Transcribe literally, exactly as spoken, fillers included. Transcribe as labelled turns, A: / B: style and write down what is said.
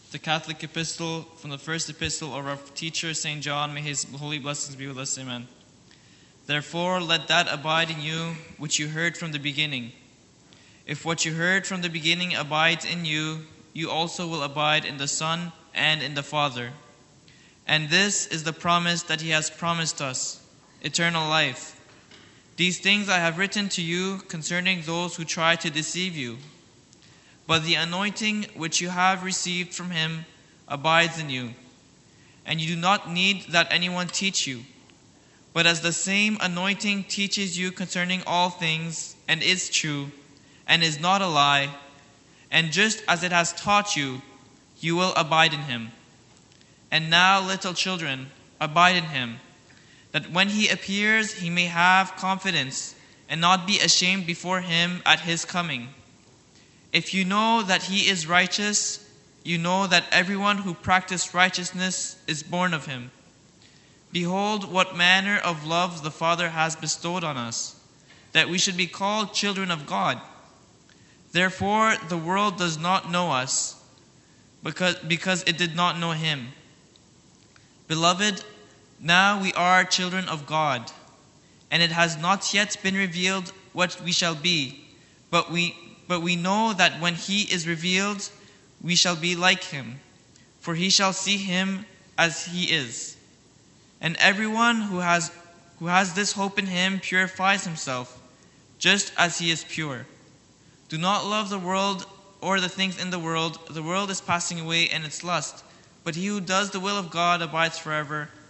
A: The Catholic Epistle from the first epistle of our teacher Saint John, may his holy blessings be with us. Amen. Therefore, let that abide in you which you heard from the beginning. If what you heard from the beginning abides in you, you also will abide in the Son and in the Father. And this is the promise that he has promised us, eternal life. These things I have written to you concerning those who try to deceive you. But the anointing which you have received from him abides in you, and you do not need that anyone teach you. But as the same anointing teaches you concerning all things, and is true, and is not a lie, and just as it has taught you, you will abide in him. And now, little children, abide in him, that when he appears he may have confidence, and not be ashamed before him at his coming. If you know that he is righteous, you know that everyone who practices righteousness is born of him. Behold, what manner of love the Father has bestowed on us, that we should be called children of God. Therefore, the world does not know us, because, because it did not know him. Beloved, now we are children of God, and it has not yet been revealed what we shall be, but we But we know that when he is revealed, we shall be like him, for he shall see him as he is. And everyone who has who has this hope in him purifies himself, just as he is pure. Do not love the world or the things in the world. The world is passing away in its lust, but he who does the will of God abides forever.